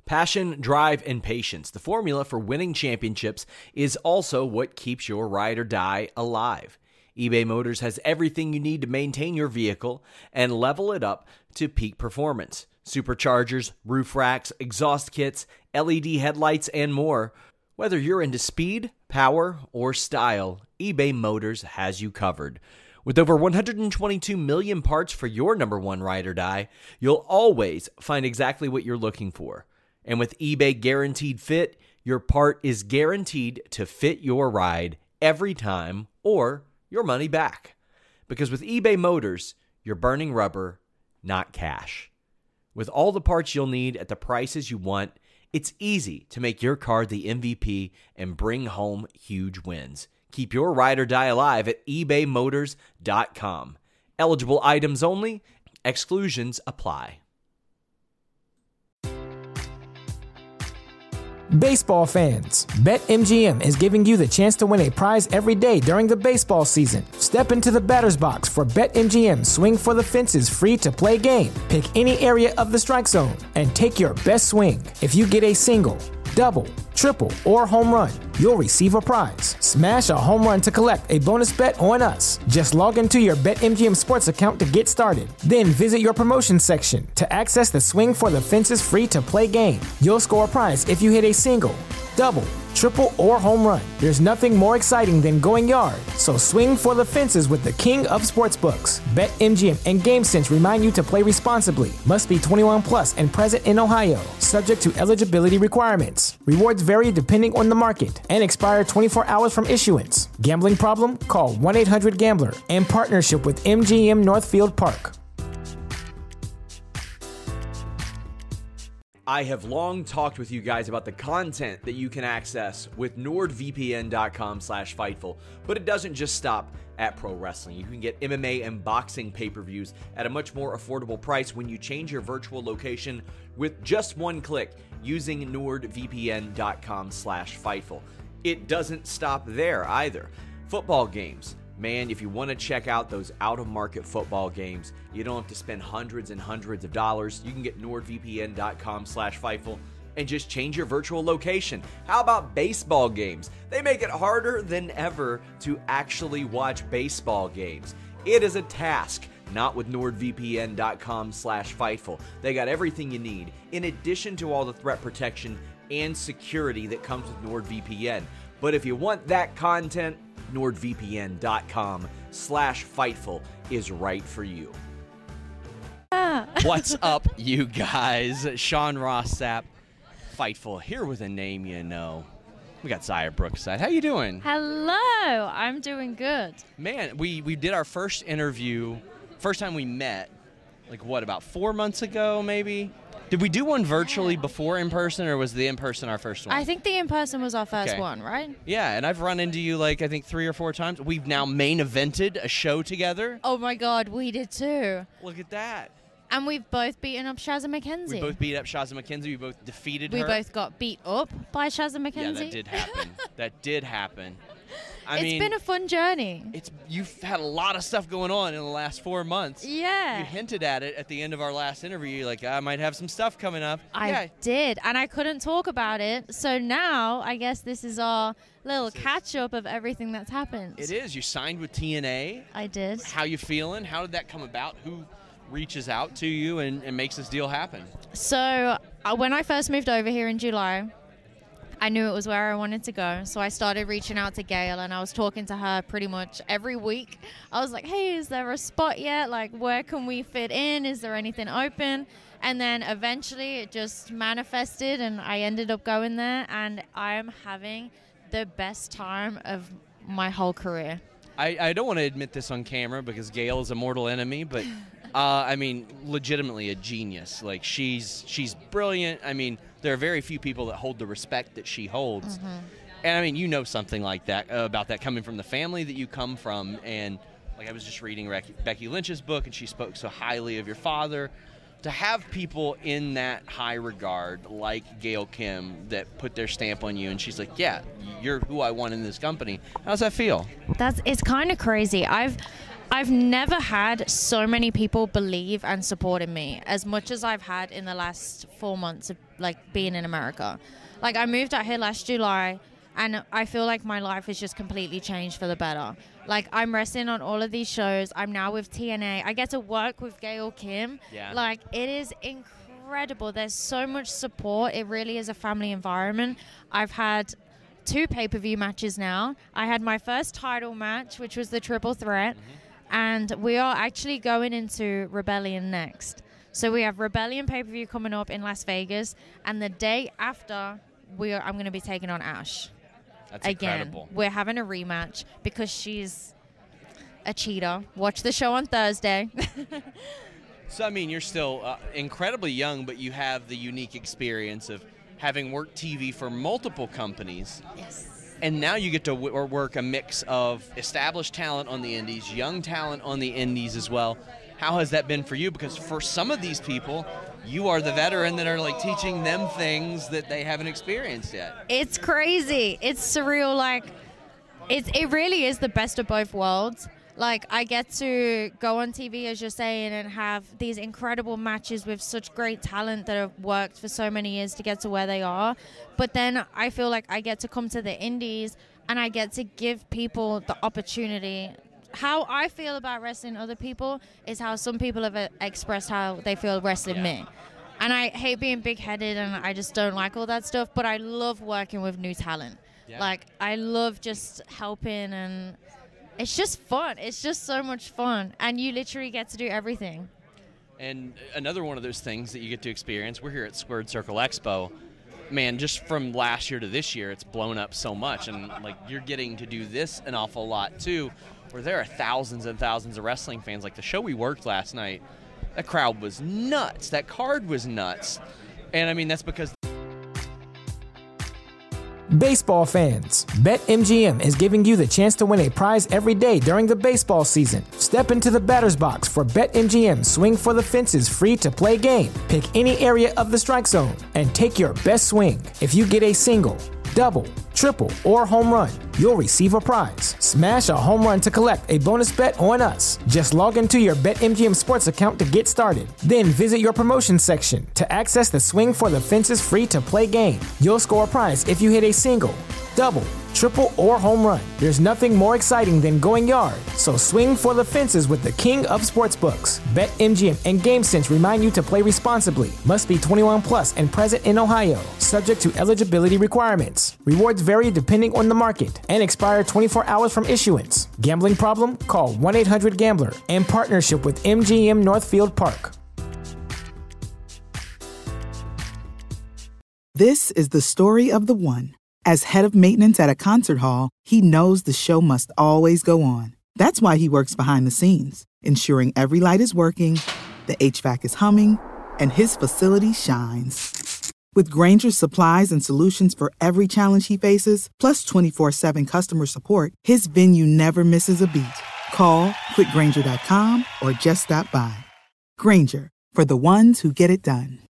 Passion, drive, and patience. The formula for winning championships is also what keeps your ride or die alive. eBay Motors has everything you need to maintain your vehicle and level it up to peak performance. Superchargers, roof racks, exhaust kits, LED headlights, and more. Whether you're into speed, power, or style, eBay Motors has you covered. With over 122 million parts for your number one ride or die, you'll always find exactly what you're looking for. And with eBay Guaranteed Fit, your part is guaranteed to fit your ride every time or your money back. Because with eBay Motors, you're burning rubber, not cash. With all the parts you'll need at the prices you want, it's easy to make your car the MVP and bring home huge wins. Keep your ride or die alive at ebaymotors.com. Eligible items only. Exclusions apply. Baseball fans, BetMGM is giving you the chance to win a prize every day during the baseball season. Step into the batter's box for BetMGM Swing for the Fences free-to-play game. Pick any area of the strike zone and take your best swing. If you get a single, double, triple, or home run, you'll receive a prize. Smash a home run to collect a bonus bet on us. Just log into your BetMGM Sports account to get started. Then visit your promotions section to access the Swing for the Fences free-to-play game. You'll score a prize if you hit a single, double, triple, or home run. There's nothing more exciting than going yard, so swing for the fences with the king of sportsbooks. BetMGM and GameSense remind you to play responsibly. Must be 21 plus and present in Ohio, subject to eligibility requirements. Rewards vary depending on the market and expire 24 hours from issuance. Gambling problem? Call 1-800-GAMBLER. In partnership with MGM Northfield Park. I have long talked with you guys about the content that you can access with NordVPN.com/Fightful, but it doesn't just stop at pro wrestling. You can get MMA and boxing pay-per-views at a much more affordable price when you change your virtual location with just one click using NordVPN.com/Fightful. It doesn't stop there either. Football games. Man, if you want to check out those out-of-market football games, you don't have to spend hundreds and hundreds of dollars. You can get NordVPN.com/Fightful and just change your virtual location. How about baseball games? They make it harder than ever to actually watch baseball games. It is a task, not with NordVPN.com/Fightful. They got everything you need, in addition to all the threat protection and security that comes with NordVPN. But if you want that content, NordVPN.com/Fightful is right for you. What's up, you guys? Sean Ross Sapp, Fightful, here with a name you know. We got Zaya Brookside. How you doing? Hello, I'm doing good. Man, we did our first interview, first time we met, like what, about 4 months ago maybe? Did we do one virtually before in person, or was the in-person our first one? I think the in-person was our first one, right? Yeah, and I've run into you I think 3 or 4 times. We've now main evented a show together. Oh my God, we did too. Look at that. And we've both beaten up Shazza McKenzie. We both beat up Shazza McKenzie. We both defeated her. We both got beat up by Shazza McKenzie. Yeah, that did happen. That did happen. It's been a fun journey. You've had a lot of stuff going on in the last 4 months. Yeah. You hinted at it at the end of our last interview. You're like, I might have some stuff coming up. I did, and I couldn't talk about it. So now I guess this is our little catch-up of everything that's happened. It is. You signed with TNA. I did. How you feeling? How did that come about? Who reaches out to you and makes this deal happen? So when I first moved over here in July, I knew it was where I wanted to go. So I started reaching out to Gail, and I was talking to her pretty much every week. I was like, hey, is there a spot yet? Like, where can we fit in? Is there anything open? And then eventually it just manifested, and I ended up going there, and I am having the best time of my whole career. I don't want to admit this on camera because Gail is a mortal enemy, but legitimately a genius. Like, she's brilliant. There are very few people that hold the respect that she holds. Mm-hmm. And, you know something like that, about that coming from the family that you come from. And, I was just reading Becky Lynch's book, and she spoke so highly of your father. To have people in that high regard, like Gail Kim, that put their stamp on you, and she's like, yeah, you're who I want in this company. How's that feel? It's kind of crazy. I've never had so many people believe and support in me as much as I've had in the last 4 months of being in America. I moved out here last July, and I feel like my life has just completely changed for the better. I'm wrestling on all of these shows. I'm now with TNA. I get to work with Gail Kim. Yeah. It is incredible. There's so much support. It really is a family environment. I've had 2 pay-per-view matches now. I had my first title match, which was the Triple Threat, and we are actually going into Rebellion next. So we have Rebellion pay-per-view coming up in Las Vegas, and the day after, I'm going to be taking on Ash. That's again. incredible. We're having a rematch because she's a cheater. Watch the show on Thursday. So, I mean, you're still incredibly young, but you have the unique experience of having worked TV for multiple companies. Yes. And now you get to work a mix of established talent on the indies, young talent on the indies as well. How has that been for you? Because for some of these people, you are the veteran that are teaching them things that they haven't experienced yet. It's crazy. It's surreal. It really is the best of both worlds. I get to go on TV, as you're saying, and have these incredible matches with such great talent that have worked for so many years to get to where they are. But then I feel like I get to come to the indies and I get to give people the opportunity. How I feel about wrestling other people is how some people have expressed how they feel wrestling me. And I hate being big-headed, and I just don't like all that stuff, but I love working with new talent. Yeah. I love just helping, and it's just fun. It's just so much fun, and you literally get to do everything. And another one of those things that you get to experience, we're here at Squared Circle Expo. Man, just from last year to this year, it's blown up so much, and you're getting to do this an awful lot too, where there are thousands and thousands of wrestling fans. The show we worked last night, that crowd was nuts. That card was nuts. And I mean, that's because Baseball fans, BetMGM is giving you the chance to win a prize every day during the baseball season. Step into the batter's box for BetMGM Swing for the Fences free-to-play game. Pick any area of the strike zone and take your best swing. If you get a single, double, triple, or home run, you'll receive a prize. Smash a home run to collect a bonus bet on us. Just log into your BetMGM Sports account to get started. Then visit your promotions section to access the Swing for the Fences free-to-play game. You'll score a prize if you hit a single, double, triple, or home run. There's nothing more exciting than going yard, so swing for the fences with the king of sportsbooks. BetMGM and GameSense remind you to play responsibly. Must be 21 plus and present in Ohio. Subject to eligibility requirements. Rewards vary depending on the market and expire 24 hours from issuance. Gambling problem? Call 1-800-GAMBLER. In partnership with MGM Northfield Park. This is the story of the one. As head of maintenance at a concert hall, he knows the show must always go on. That's why he works behind the scenes, ensuring every light is working, the HVAC is humming, and his facility shines. With Grainger's supplies and solutions for every challenge he faces, plus 24/7 customer support, his venue never misses a beat. Call quickgrainger.com or just stop by. Grainger, for the ones who get it done.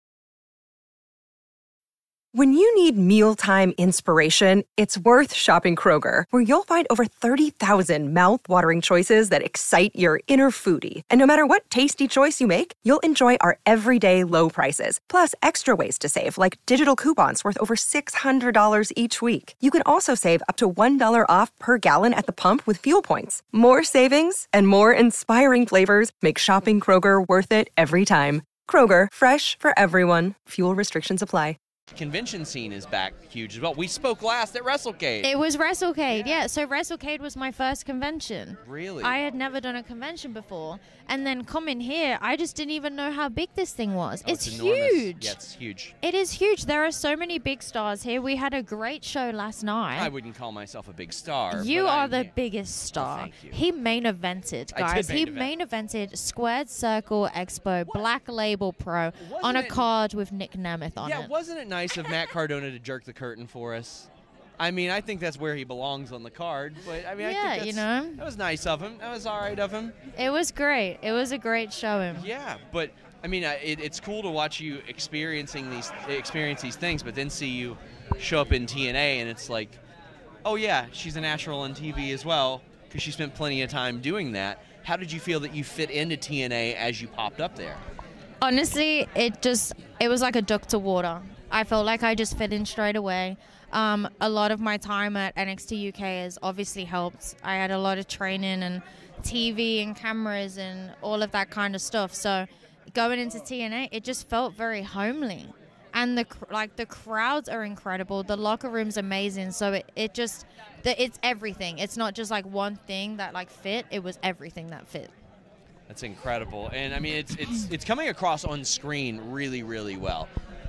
When you need mealtime inspiration, it's worth shopping Kroger, where you'll find over 30,000 mouth-watering choices that excite your inner foodie. And no matter what tasty choice you make, you'll enjoy our everyday low prices, plus extra ways to save, like digital coupons worth over $600 each week. You can also save up to $1 off per gallon at the pump with fuel points. More savings and more inspiring flavors make shopping Kroger worth it every time. Kroger, fresh for everyone. Fuel restrictions apply. convention scene is back huge as well. We spoke last at WrestleCade. It was WrestleCade, yeah. So WrestleCade was my first convention. Really? I had never done a convention before. And then coming here, I just didn't even know how big this thing was. Oh, it's enormous. huge. Yeah, it's huge. It is huge. There are so many big stars here. We had a great show last night. I wouldn't call myself a big star. You but are the biggest star. thank you. He main evented, I guys. did He main main evented Squared Circle Expo Black Label Pro on a card with Nick Nemeth on Yeah, it. wasn't it nice of Matt Cardona to jerk the curtain for us? I mean, I think that's where he belongs on the card. But I mean, Yeah, I think you that's, know. that was nice of him. That was all right of him. It was great. It was a great showing. Yeah, but I mean, it's cool to watch you experience these things, but then see you show up in TNA, and it's like, oh yeah, she's a natural on TV as well because she spent plenty of time doing that. how did you feel that you fit into TNA as you popped up there? Honestly, it was like a duck to water. I felt like I just fit in straight away. A lot of my time at NXT UK has obviously helped. I had a lot of training and TV and cameras and all of that kind of stuff. So going into TNA, it just felt very homely. And the crowds are incredible. The locker room's amazing. So it's everything. It's not just like one thing that like fit. It was everything that fit. That's incredible. And I mean, it's coming across on screen really, really well.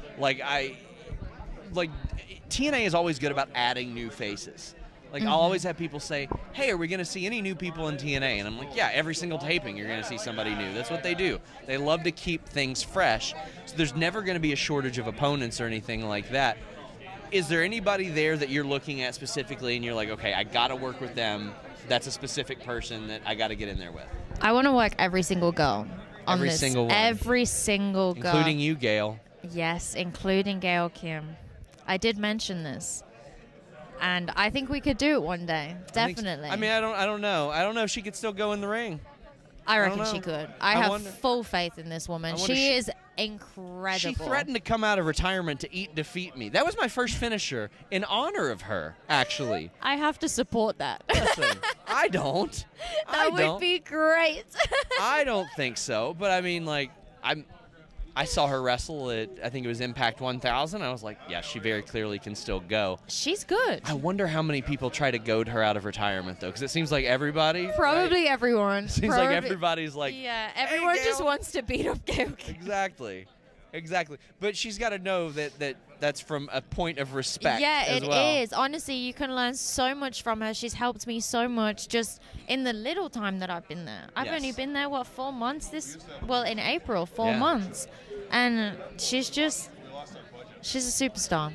TNA is always good about adding new faces. I'll always have people say, hey, are we going to see any new people in TNA? And I'm like, yeah, every single taping you're going to see somebody new. That's what they do. They love to keep things fresh. So there's never going to be a shortage of opponents or anything like that. Is there anybody there that you're looking at specifically and you're like, okay, I got to work with them. That's a specific person that I got to get in there with? I want to work every single girl on every this. Single one. Every single girl. Including you, Gail. Yes, including Gail Kim. I did mention this. And I think we could do it one day. Definitely. I don't know. I don't know if she could still go in the ring. I reckon she could. I have full faith in this woman. She is incredible. She threatened to come out of retirement to defeat me. That was my first finisher in honor of her, actually. I have to support that. Listen, I don't. That would be great. I don't think so. But I mean, I saw her wrestle at, I think it was Impact 1000. I was like, yeah, she very clearly can still go. She's good. I wonder how many people try to goad her out of retirement, though, because it seems like everybody. Probably right? everyone. Seems like everybody's like, yeah, everyone just wants to beat up Gail. Exactly. But she's got to know that's from a point of respect. Yeah, as it well. is. Honestly, you can learn so much from her. She's helped me so much just in the little time that I've been there. I've only been there, 4 months? In April, 4 months. And she's a superstar.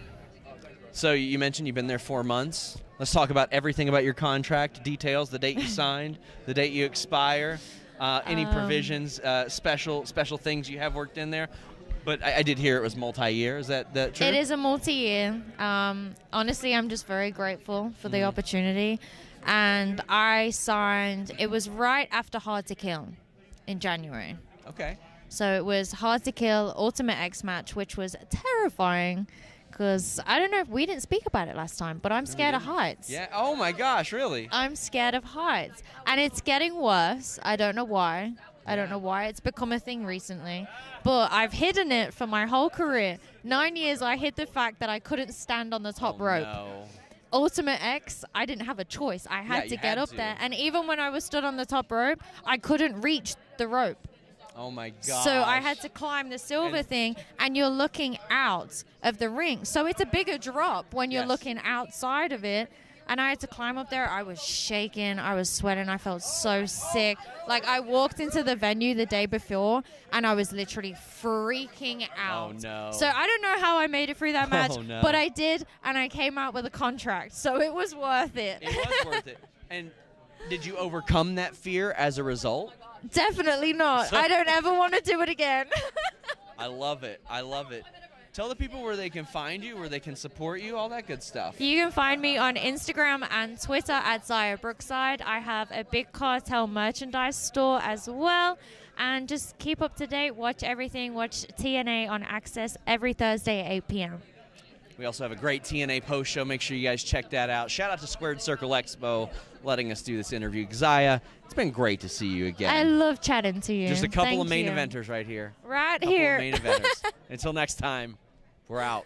So you mentioned you've been there 4 months. Let's talk about everything about your contract, details, the date you signed, the date you expire, any provisions, special things you have worked in there. But I did hear it was multi-year. Is that true? It is a multi-year. Honestly, I'm just very grateful for the opportunity. And I signed, it was right after Hard to Kill in January. Okay. So it was Hard to Kill Ultimate X match, which was terrifying because I don't know if we didn't speak about it last time, but I'm scared of heights. Yeah. Oh my gosh, really? I'm scared of heights. And it's getting worse. I don't know why. It's become a thing recently. But I've hidden it for my whole career. 9 years I hid the fact that I couldn't stand on the top rope. No. Ultimate X, I didn't have a choice. I had to get up there. And even when I was stood on the top rope, I couldn't reach the rope. Oh, my God. So I had to climb the silver thing, and you're looking out of the ring. So it's a bigger drop when you're looking outside of it. And I had to climb up there. I was shaking. I was sweating. I felt so sick. I walked into the venue the day before, and I was literally freaking out. Oh, no. So I don't know how I made it through that match, no. but I did, and I came out with a contract. So it was worth it. It was worth it. And did you overcome that fear as a result? Definitely not. I don't ever want to do it again. I love it. Tell the people where they can find you, where they can support you, all that good stuff. You can find me on Instagram and Twitter at Zaya Brookside. I have a Big Cartel merchandise store as well. And just keep up to date. Watch everything. Watch TNA on Access every Thursday at 8 p.m. We also have a great TNA post show. Make sure you guys check that out. Shout out to Squared Circle Expo letting us do this interview. Zaya, it's been great to see you again. I love chatting to you. Just a couple Thank of main you. eventers right here. Right here. Main eventers. Until next time, we're out.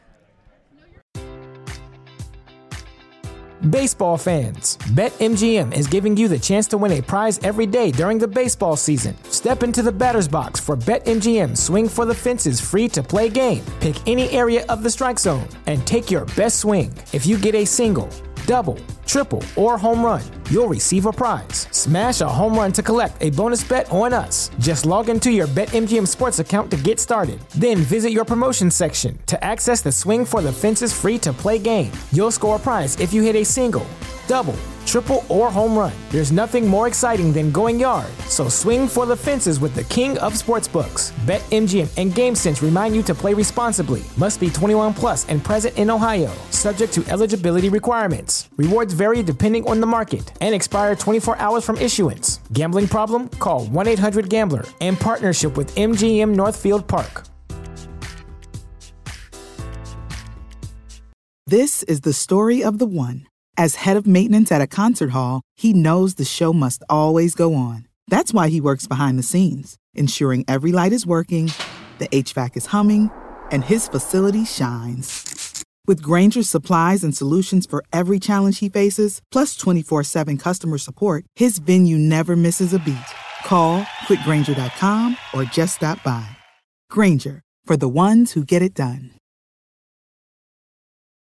Baseball fans, BetMGM is giving you the chance to win a prize every day during the baseball season. Step into the batter's box for BetMGM Swing for the Fences free-to-play game. Pick any area of the strike zone and take your best swing. If you get a single, double, triple, or home run, you'll receive a prize. Smash a home run to collect a bonus bet on us. Just log into your BetMGM Sports account to get started. Then visit your promotion section to access the Swing for the Fences free-to-play game. You'll score a prize if you hit a single, double, triple, or home run. There's nothing more exciting than going yard. So swing for the fences with the king of sportsbooks. BetMGM and GameSense remind you to play responsibly. Must be 21 plus and present in Ohio. Subject to eligibility requirements. Rewards vary depending on the market and expire 24 hours from issuance. Gambling problem? Call 1-800-GAMBLER. In partnership with MGM Northfield Park. This is the story of the one. As head of maintenance at a concert hall, he knows the show must always go on. That's why he works behind the scenes, ensuring every light is working, the HVAC is humming, and his facility shines. With Grainger's supplies and solutions for every challenge he faces, plus 24/7 customer support, his venue never misses a beat. Call quickgrainger.com or just stop by. Grainger, for the ones who get it done.